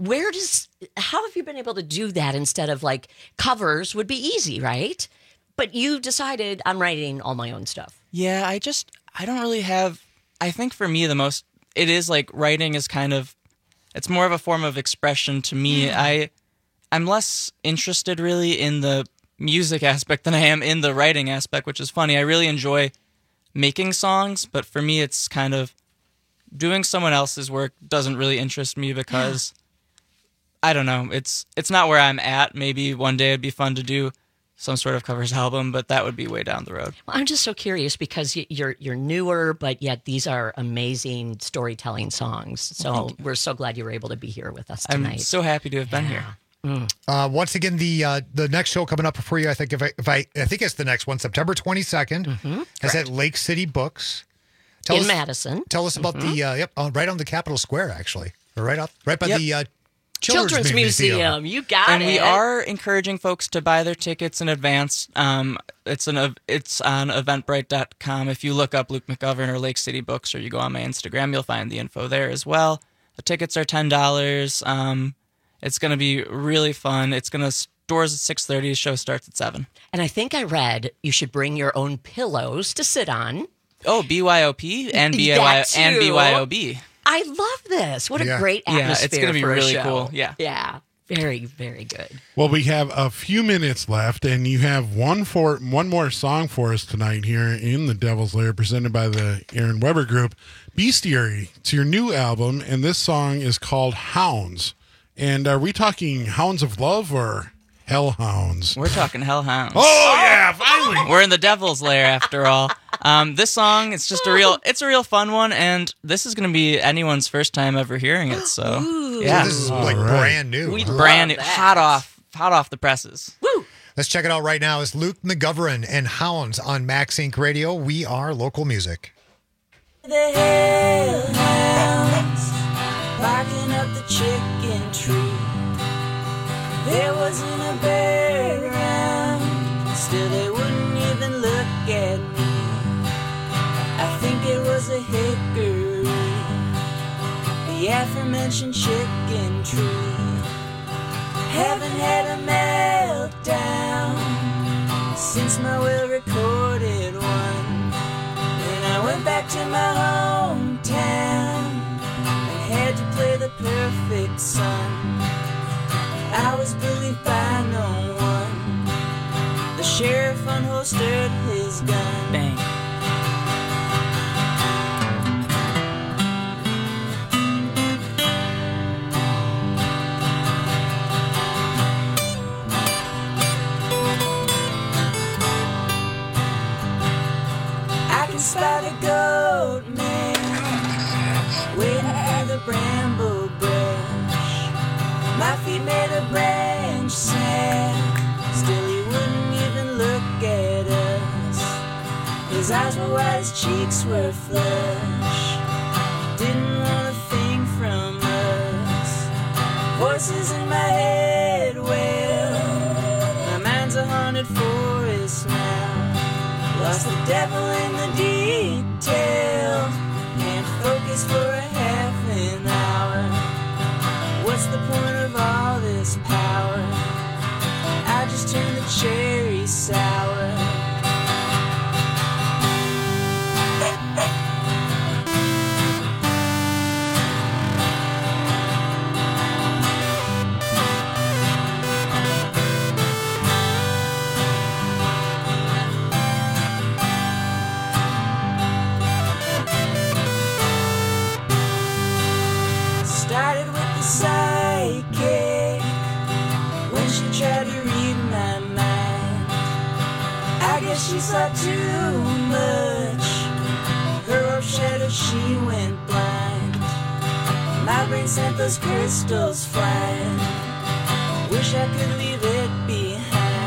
How have you been able to do that instead of like covers would be easy, right? But you decided I'm writing all my own stuff. Yeah, I don't really have, I think for me it is like writing is kind of, it's more of a form of expression to me. I'm less interested really in the music aspect than I am in the writing aspect, which is funny. I really enjoy making songs, but for me it's kind of doing someone else's work doesn't really interest me because I don't know. It's not where I'm at. Maybe one day it'd be fun to do some sort of covers album, but that would be way down the road. Well, I'm just so curious because you're newer, but yet these are amazing storytelling songs. So we're so glad you were able to be here with us tonight. I'm so happy to have been here. Once again, the next show coming up for you, I think I think it's the next one, September 22nd, is at Lake City Books in Madison. Tell us about the right on the Capitol Square, actually, or right by the Children's Museum. You got and it. And we are encouraging folks to buy their tickets in advance. It's on Eventbrite.com. If you look up Luke McGovern or Lake City Books, or you go on my Instagram, you'll find the info there as well. The tickets are $10. It's going to be really fun. It's going to doors at 6:30. Show starts at 7. And I think I read you should bring your own pillows to sit on. Oh, BYOP and BYOB. I love this. What a great atmosphere. Yeah, it's going to be really show. cool. Yeah. Yeah. Very, very good. Well, we have a few minutes left, and you have one more song for us tonight here in the Devil's Lair, presented by the Aaron Weber Group. Bestiary. It's your new album, and this song is called Hounds. And are we talking Hounds of Love or Hellhounds? We're talking Hellhounds. Oh, yeah, finally. We're in the Devil's Lair after all. This song, it's just a real fun one, and this is going to be anyone's first time ever hearing it. So, yeah, so this is like brand new. Brand new, hot off the presses. Woo! Let's check it out right now. It's Luke McGovern and Hounds on Max Inc. Radio. We are local music. The hellhounds barking up the chicken tree. There wasn't a bear around, still they wouldn't even look at me. I think it was a hickory. the aforementioned chicken tree. Haven't had a meltdown since my well-recorded one. Then I went back to my hometown and had to play the perfect son. I was believed by no one. The sheriff unholstered his gun. Bang. Spot a goat man waiting for the bramble brush. My feet made a branch snap, still he wouldn't even look at us. His eyes were wide, his cheeks were flush. Didn't want a thing from us. Voices in my head wail, my mind's a haunted forest now. Lost the devil in the details. Can't focus for a half an hour. What's the point of all this power? I just turned the cherry sour. Started with the psychic when she tried to read my mind. I guess she saw too much. Her orb shattered, she went blind. My brain sent those crystals flying. Wish I could leave it behind.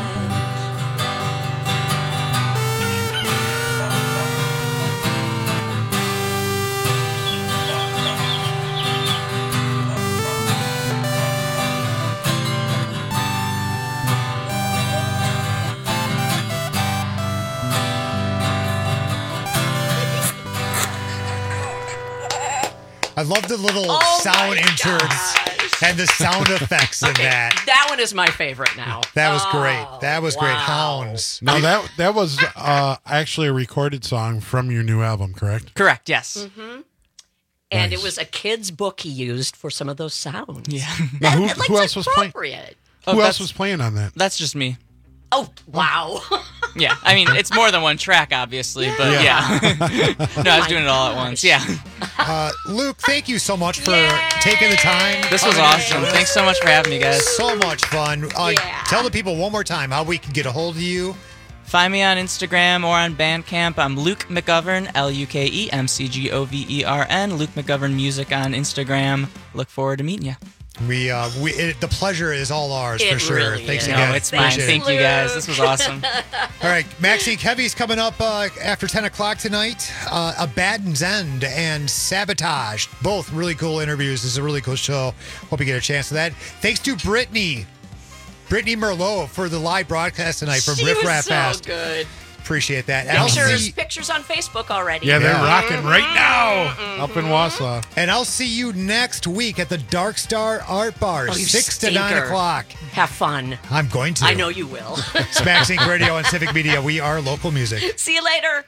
I love the little sound interns and the sound effects in that. That one is my favorite now. That was great. That was great. Hounds. No, that was actually a recorded song from your new album, correct? Correct, yes. Mm-hmm. And Nice. it was a kid's book he used for some of those sounds. Yeah. Now, who else was playing? Appropriate. Who else was playing on that? That's just me. Oh, wow. Yeah, I mean, it's more than one track, obviously, but yeah. No, I was doing it all at once, yeah. Luke, thank you so much for taking the time. This was awesome. Thanks so much for having me, guys. So much fun. Tell the people one more time how we can get a hold of you. Find me on Instagram or on Bandcamp. I'm Luke McGovern, LukeMcGovern. Luke McGovern Music on Instagram. Look forward to meeting you. The pleasure is all ours for sure. Really Thanks is. again. No, it's mine. Thank you, guys. This was awesome. All right, Maxine Kevy's coming up after 10 o'clock tonight. Abaddon's End and Sabotage. Both really cool interviews. This is a really cool show. Hope you get a chance to that. Thanks to Brittany Merlot for the live broadcast tonight from Riff Raff Fest. So good. Appreciate that. And Pictures on Facebook already. Yeah, they're rocking right now up in Wausau. And I'll see you next week at the Dark Star Art Bar, you 6 to 9 stinker. o'clock. Have fun. I'm going to. I know you will. Smack Sync Radio and Civic Media. We are local music. See you later.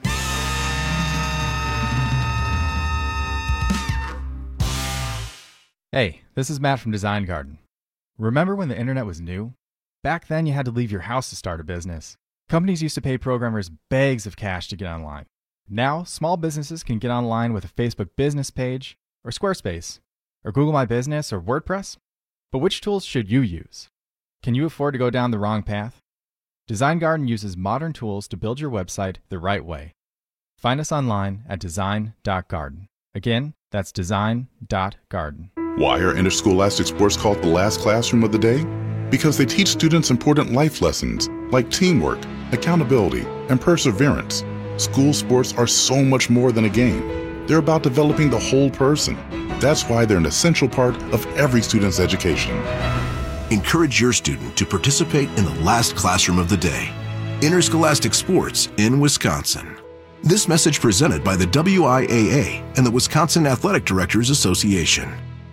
Hey, this is Matt from Design Garden. Remember when the internet was new? Back then, you had to leave your house to start a business. Companies used to pay programmers bags of cash to get online. Now, small businesses can get online with a Facebook business page, or Squarespace, or Google My Business, or WordPress. But which tools should you use? Can you afford to go down the wrong path? Design Garden uses modern tools to build your website the right way. Find us online at design.garden. Again, that's design.garden. Why are interscholastic sports called the last classroom of the day? Because they teach students important life lessons like teamwork, accountability, and perseverance. School sports are so much more than a game. They're about developing the whole person. That's why they're an essential part of every student's education. Encourage your student to participate in the last classroom of the day. Interscholastic sports in Wisconsin. This message presented by the WIAA and the Wisconsin Athletic Directors Association.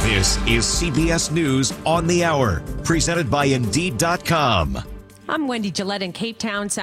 This is CBS News on the Hour, presented by Indeed.com. I'm Wendy Gillette in Cape Town, South